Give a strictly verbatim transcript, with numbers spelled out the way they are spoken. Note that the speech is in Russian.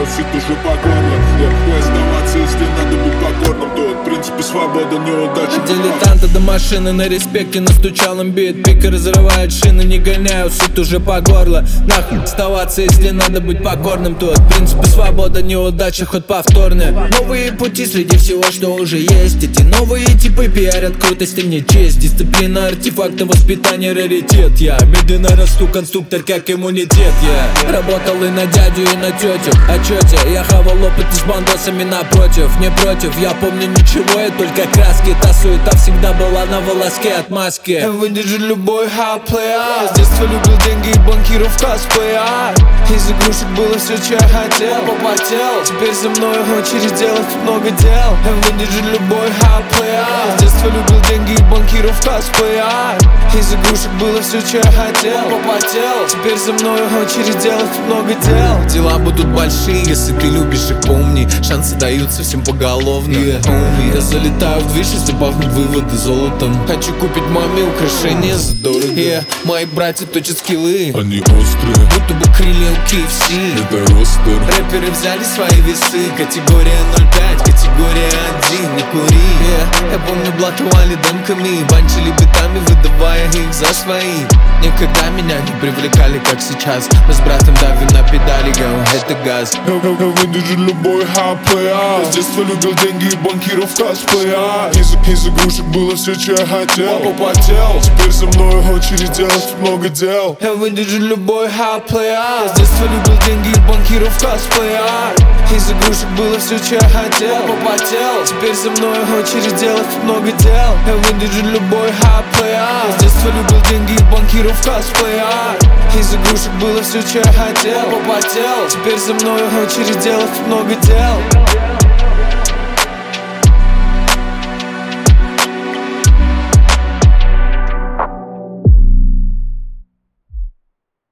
нагоняю, сыт уже по горло. Я буду сдаваться, если надо быть покорным. То в принципе свобода, неудача. Дилетанта до машины на респекте, настучал им бит. Пика разрывает шины, не гоняю, сыт уже по горло. Нахуй оставаться, если надо быть покорным. То в принципе свобода, неудача, ход повторный. Новые пути среди всего, что уже есть. Эти новые типы пиарят крутость и не честь. Дисциплина, артефакты, воспитание, раритет. Я медленно расту, конструктор как иммунитет. Я работал и на дядю, и на тетю. А чете, я хавал опыт с бандосами напротив. Не против, я помню ничего, я только краски. Та суета всегда была на волоске от маски. Я выдержу любой хап-плея. С детства любил деньги и банкиров косплея. Из игрушек было все, что я хотел. Попотел, теперь за мной очередь, делать много дел. Я выдержу любой хап-плея. С детства любил деньги и банкиров косплея. Из игрушек было все, что я хотел. Попотел, теперь за мной очередь, делать много дел. Дела будут большие, если ты любишь их, помни. Шансы даются всем поголовно, yeah. Помни, я залетаю в движ, если пахнут выводы золотом. Хочу купить маме украшения задорого, yeah. Мои братья точат скиллы, они острые, будто бы крылья у кей эф си. Это ростер. Рэперы взяли свои весы. Категория ноль пять, категория один, не кури, yeah. Я помню, блоковали демками, банчили битами, выдавая их за свои. Никогда меня не привлекали, как сейчас. Мы с братом давим на педали, говорю, это газ. Я, я, я выдержу любой хап-плея. С детства любил деньги и банкиров косплея. Из, из игрушек было все, что я хотел. Попотел, теперь за мной очередь, делать много дел. Я выдержу любой хап-плея. С детства любил деньги и банкиров косплея. Из игрушек было все, что я хотел. Попотел, теперь за мной очередь, делать много дел. Я выдержу любой хап-плея. С детства любил деньги и банкиров косплея. Из игрушек было все, что я хотел. Попотел, теперь за мной очередь, делать много дел.